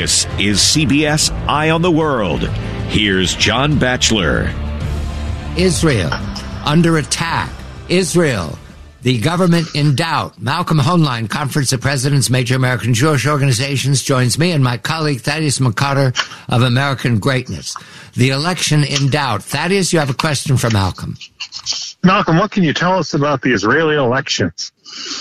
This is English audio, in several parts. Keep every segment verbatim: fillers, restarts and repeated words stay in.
This is C B S Eye on the World. Here's John Batchelor. Israel under attack. Israel, the government in doubt. Malcolm Hoenlein, Conference of Presidents, Major American Jewish Organizations, joins me and my colleague Thaddeus McCarter of American Greatness. The election in doubt. Thaddeus, you have a question for Malcolm. Malcolm, what can you tell us about the Israeli elections?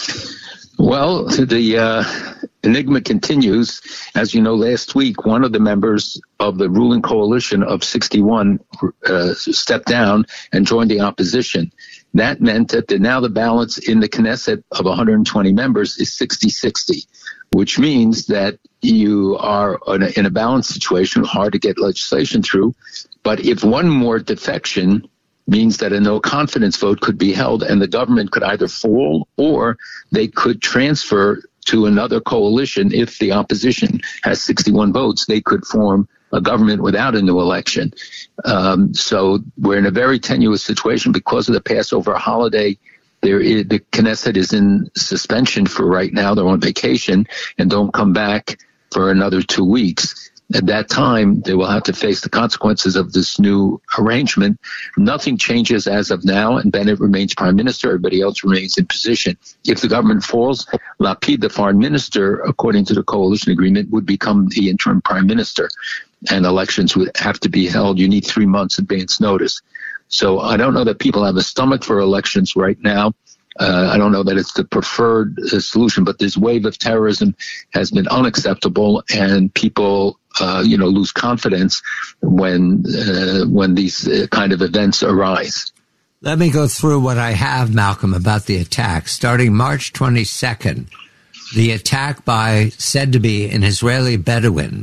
Well, the uh, enigma continues. As you know, last week, one of the members of the ruling coalition of sixty-one uh, stepped down and joined the opposition. That meant that the, now the balance in the Knesset of one hundred twenty members is sixty sixty, which means that you are in a, in a balanced situation, hard to get legislation through. But if one more defection means that a no confidence vote could be held and the government could either fall or they could transfer to another coalition. If the opposition has sixty-one votes, they could form a government without a new election. Um, so we're in a very tenuous situation because of the Passover holiday. There is, the Knesset is in suspension for right now. They're on vacation and don't come back for another two weeks. At that time, they will have to face the consequences of this new arrangement. Nothing changes as of now, and Bennett remains prime minister. Everybody else remains in position. If the government falls, Lapid, the foreign minister, according to the coalition agreement, would become the interim prime minister, and elections would have to be held. You need three months advance notice. So I don't know that people have a stomach for elections right now. Uh, I don't know that it's the preferred uh, solution, but this wave of terrorism has been unacceptable, and people, uh, you know, lose confidence when uh, when these uh, kind of events arise. Let me go through what I have, Malcolm, about the attack. Starting March twenty-second, the attack by said to be an Israeli Bedouin.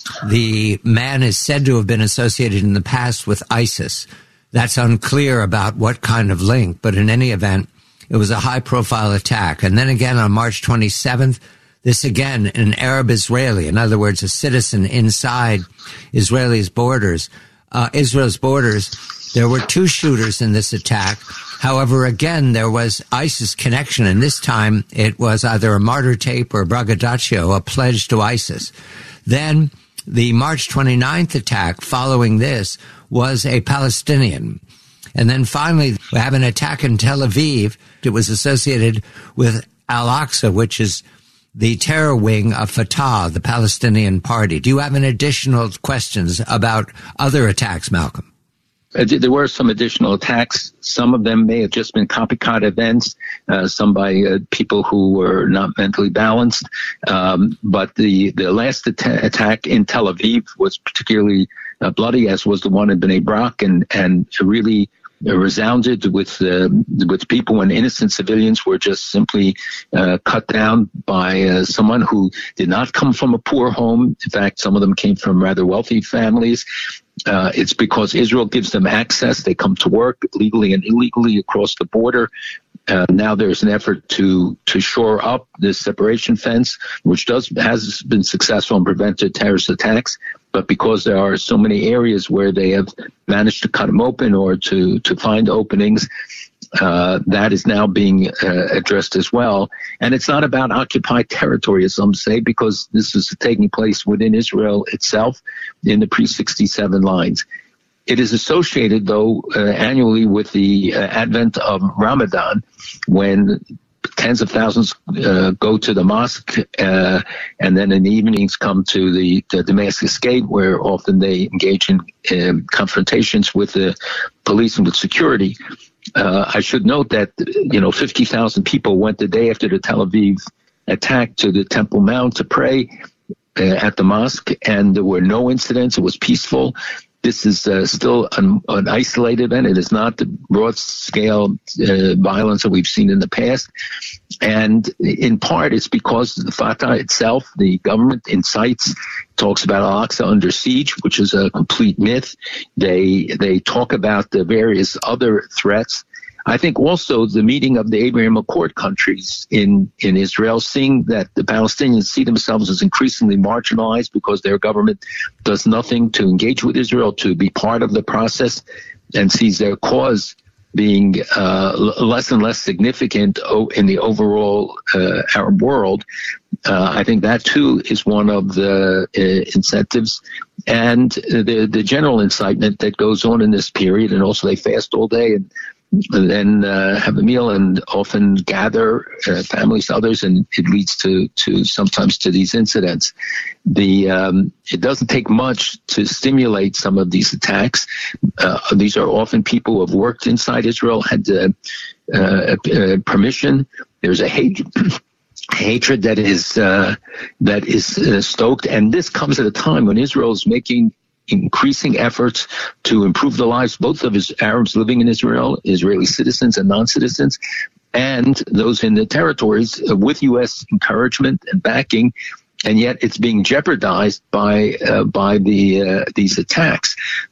The man is said to have been associated in the past with ISIS. That's unclear about what kind of link, but in any event, it was a high-profile attack. And then again on March twenty-seventh, this again, an Arab Israeli, in other words, a citizen inside Israel's borders, uh, Israel's borders. There were two shooters in this attack. However, again, there was ISIS connection, and this time it was either a martyr tape or braggadocio, a pledge to ISIS. Then the March twenty-ninth attack following this was a Palestinian. And then finally, we have an attack in Tel Aviv. It was associated with Al-Aqsa, which is the terror wing of Fatah, the Palestinian party. Do you have any additional questions about other attacks, Malcolm? There were some additional attacks. Some of them may have just been copycat events, uh, some by uh, people who were not mentally balanced. Um, but the, the last at- attack in Tel Aviv was particularly uh, bloody, as was the one in Bnei Brak, and, and really resounded with uh, with people when innocent civilians were just simply uh, cut down by uh, someone who did not come from a poor home. In fact, some of them came from rather wealthy families. Uh, it's because Israel gives them access. They come to work legally and illegally across the border. Uh, now there's an effort to to shore up this separation fence, which does has been successful and prevented terrorist attacks. But because there are so many areas where they have managed to cut them open or to, to find openings, uh, that is now being uh, addressed as well. And it's not about occupied territory, as some say, because this is taking place within Israel itself in the pre sixty-seven lines. It is associated, though, uh, annually with the uh, advent of Ramadan, when tens of thousands uh, go to the mosque, uh, and then in the evenings come to the, the Damascus Gate, where often they engage in uh, confrontations with the police and with security. Uh, I should note that, you know, fifty thousand people went the day after the Tel Aviv attack to the Temple Mount to pray uh, at the mosque, and there were no incidents. It was peaceful. This is uh, still an, an isolated event. It is not the broad-scale uh, violence that we've seen in the past. And in part, it's because the Fatah itself, the government, incites, talks about Al-Aqsa under siege, which is a complete myth. They they talk about the various other threats. I think also the meeting of the Abraham Accord countries in, in Israel, seeing that the Palestinians see themselves as increasingly marginalized because their government does nothing to engage with Israel, to be part of the process, and sees their cause being uh, less and less significant in the overall uh, Arab world. Uh, I think that, too, is one of the uh, incentives. And the, the general incitement that goes on in this period, and also they fast all day and and then uh, have a meal and often gather uh, families, others, and it leads to, to sometimes to these incidents. The um, it doesn't take much to stimulate some of these attacks. Uh, these are often people who have worked inside Israel, had uh, uh, uh, permission. There's a hate. hatred that is uh, that is uh, stoked, and this comes at a time when Israel is making increasing efforts to improve the lives both of his Arabs living in Israel, Israeli citizens and non-citizens, and those in the territories uh, with U S encouragement and backing, and yet it's being jeopardized by uh, by the uh, these attacks.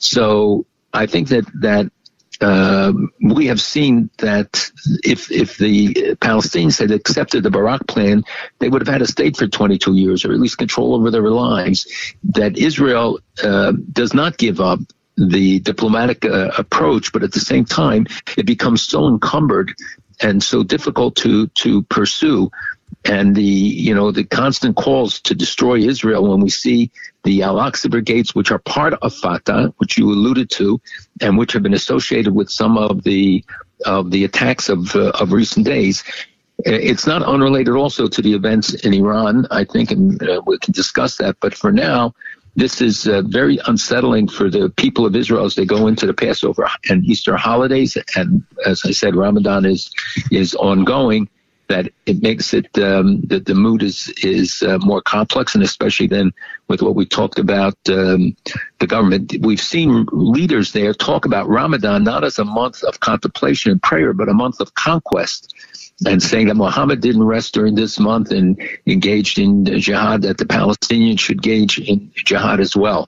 So I think that that. Uh, we have seen that if if the Palestinians had accepted the Barak plan, they would have had a state for twenty-two years, or at least control over their lives. That Israel uh, does not give up the diplomatic uh, approach, but at the same time, it becomes so encumbered and so difficult to to pursue. And the, you know, the constant calls to destroy Israel when we see the Al-Aqsa brigades, which are part of Fatah, which you alluded to, and which have been associated with some of the of the attacks of uh, of recent days. It's not unrelated also to the events in Iran, I think, and uh, we can discuss that. But for now, this is uh, very unsettling for the people of Israel as they go into the Passover and Easter holidays. And as I said, Ramadan is is ongoing. That it makes it um, that the mood is is uh, more complex, and especially then with what we talked about um, the government. We've seen leaders there talk about Ramadan not as a month of contemplation and prayer, but a month of conquest, and saying that Muhammad didn't rest during this month and engaged in jihad, that the Palestinians should engage in jihad as well.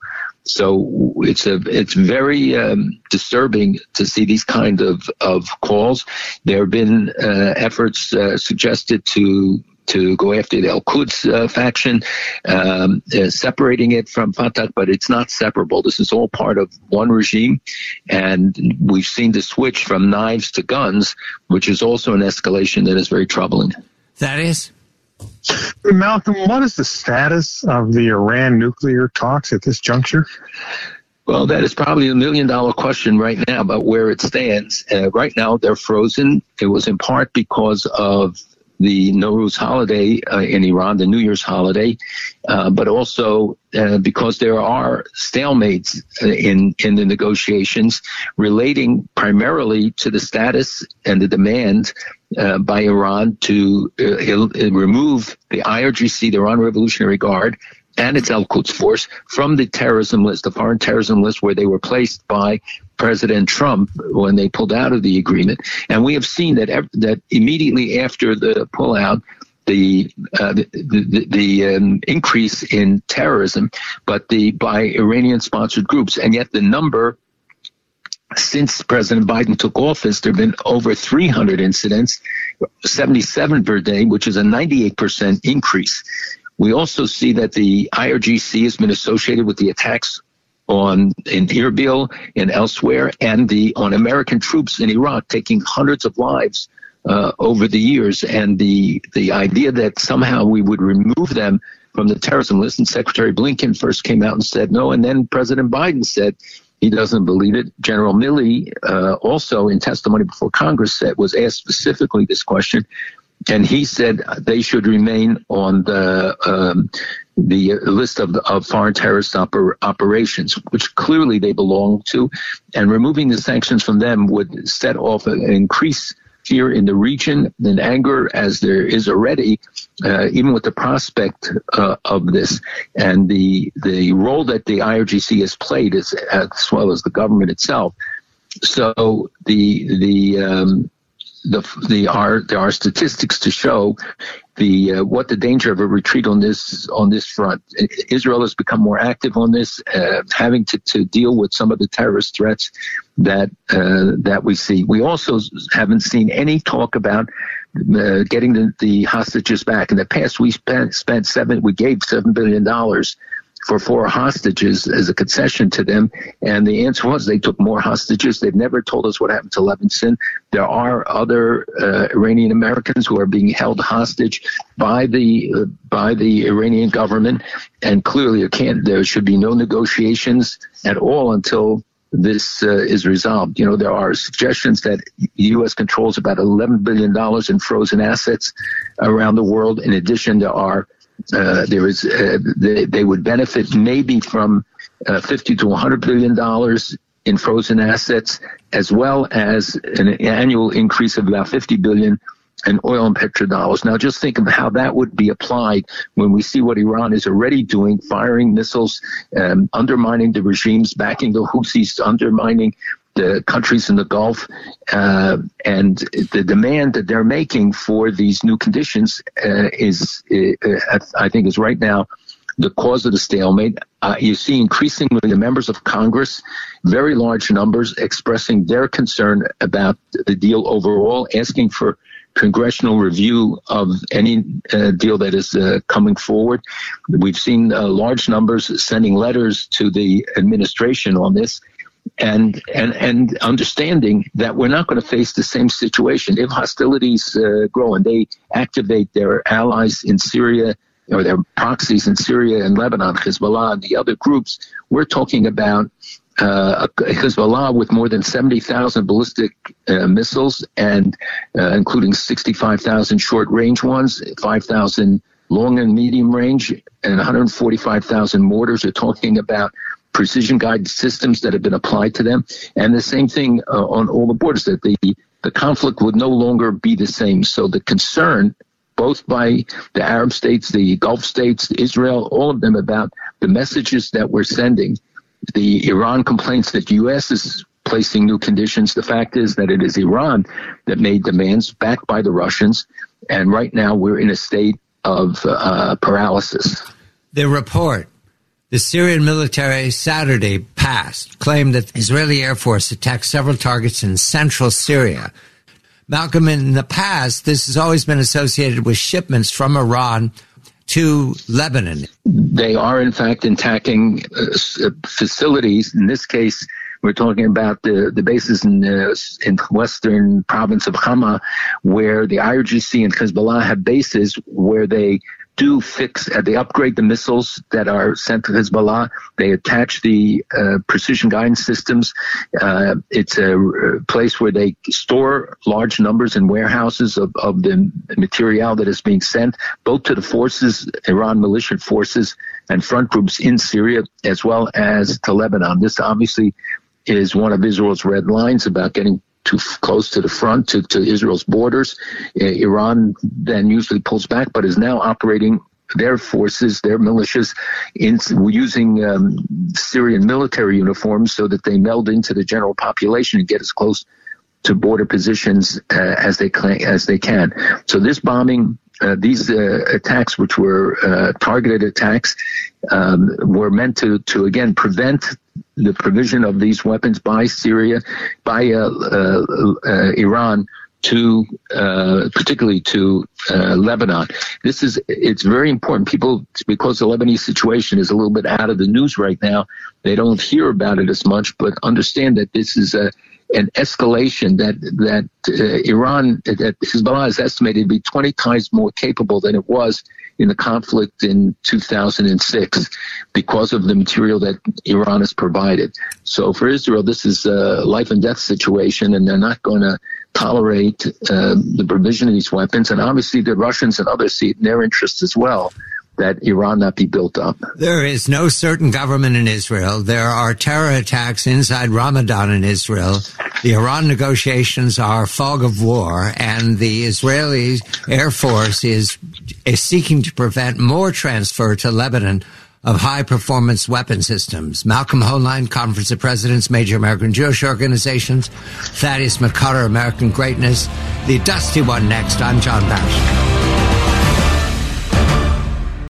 So it's a it's very um, disturbing to see these kind of, of calls. There have been uh, efforts uh, suggested to to go after the Al-Quds uh, faction, um, uh, separating it from Fatah, but it's not separable. This is all part of one regime, and we've seen the switch from knives to guns, which is also an escalation that is very troubling. That is. Malcolm, what is the status of the Iran nuclear talks at this juncture? Well, that is probably a million-dollar question right now about where it stands. Uh, right now, they're frozen. It was in part because of the Nowruz holiday uh, in Iran, the New Year's holiday, uh, but also uh, because there are stalemates in, in the negotiations relating primarily to the status and the demand uh, by Iran to uh, remove the I R G C, the Iran Revolutionary Guard, and its Al-Quds force from the terrorism list, the foreign terrorism list, where they were placed by President Trump when they pulled out of the agreement. And we have seen that that immediately after the pullout, the uh, the, the, the um, increase in terrorism, but the by Iranian-sponsored groups, and yet the number since President Biden took office, there have been over three hundred incidents, seventy-seven per day, which is a ninety-eight percent increase. We also see that the I R G C has been associated with the attacks on in Erbil and elsewhere, and the on American troops in Iraq, taking hundreds of lives uh, over the years. And the the idea that somehow we would remove them from the terrorism list, and Secretary Blinken first came out and said no, and then President Biden said he doesn't believe it. General Milley uh, also in testimony before Congress said was asked specifically this question, and he said they should remain on the um, the list of, of foreign terrorist oper- operations, which clearly they belong to, and removing the sanctions from them would set off an increase fear in the region and anger, as there is already, uh, even with the prospect uh, of this. And the the role that the I R G C has played, is, as well as the government itself. So the the um, the the are there are statistics to show the uh, what the danger of a retreat on this on this front. Israel has become more active on this, uh, having to, to deal with some of the terrorist threats that uh, that we see. We also haven't seen any talk about uh, getting the, the hostages back. In the past, we spent spent seven we gave seven billion dollars for four hostages as a concession to them. And the answer was they took more hostages. They've never told us what happened to Levinson. There are other uh, Iranian Americans who are being held hostage by the uh, by the Iranian government. And clearly, it can't, there should be no negotiations at all until this uh, is resolved. You know, there are suggestions that the U S controls about eleven billion dollars in frozen assets around the world. In addition, there are uh, there is uh, they, they would benefit maybe from uh, fifty to one hundred billion dollars in frozen assets, as well as an annual increase of about fifty billion dollars in oil and petrodollars. Now, just think of how that would be applied when we see what Iran is already doing, firing missiles, um, undermining the regimes, backing the Houthis, undermining the countries in the Gulf, uh, and the demand that they're making for these new conditions uh, is, uh, I think, is right now the cause of the stalemate. Uh, you see increasingly the members of Congress, very large numbers, expressing their concern about the deal overall, asking for congressional review of any uh, deal that is uh, coming forward. We've seen uh, large numbers sending letters to the administration on this, and and and understanding that we're not going to face the same situation if hostilities uh, grow and they activate their allies in Syria or their proxies in Syria and Lebanon, Hezbollah and the other groups. We're talking about Uh, Hezbollah with more than seventy thousand ballistic uh, missiles, and uh, including sixty-five thousand short-range ones, five thousand long and medium range, and one hundred forty-five thousand mortars. Are talking about precision-guided systems that have been applied to them, and the same thing uh, on all the borders, that the, the conflict would no longer be the same. So the concern, both by the Arab states, the Gulf states, Israel, all of them, about the messages that we're sending. The Iran complaints that the U S is placing new conditions. The fact is that it is Iran that made demands backed by the Russians. And right now we're in a state of uh, paralysis. The report, the Syrian military Saturday passed, claimed that the Israeli Air Force attacked several targets in central Syria. Malcolm, in the past, this has always been associated with shipments from Iran to Lebanon. They are, in fact, attacking uh, facilities. In this case, we're talking about the, the bases in uh, in western province of Hama, where the I R G C and Hezbollah have bases where they do fix, uh, they upgrade the missiles that are sent to Hezbollah. They attach the uh, precision guidance systems. Uh, it's a place where they store large numbers in warehouses of, of the material that is being sent, both to the forces, Iran militia forces and front groups in Syria, as well as to Lebanon. This obviously is one of Israel's red lines about getting too close to the front, to, to Israel's borders. Uh, Iran then usually pulls back, but is now operating their forces, their militias, in using um, Syrian military uniforms so that they meld into the general population and get as close to border positions uh, as they as they can. So this bombing, uh, these uh, attacks, which were uh, targeted attacks, um, were meant to, to again prevent the provision of these weapons by Syria, by uh, uh, uh, Iran, to uh, particularly to uh, Lebanon. This is it's very important. People, because the Lebanese situation is a little bit out of the news right now, they don't hear about it as much, but understand that this is a an escalation that that uh, Iran, that Hezbollah is estimated to be twenty times more capable than it was in the conflict in two thousand six because of the material that Iran has provided. So for Israel, this is a life and death situation, and they're not going to tolerate uh, the provision of these weapons. And obviously the Russians and others see it in their interests as well, that Iran not be built up. There is no certain government in Israel. There are terror attacks inside Ramadan in Israel. The Iran negotiations are a fog of war, and the Israeli Air Force is, is seeking to prevent more transfer to Lebanon of high-performance weapon systems. Malcolm Hoenlein, Conference of Presidents, Major American Jewish Organizations. Thaddeus McCutter, American Greatness. The Dusty One next. I'm John Bash.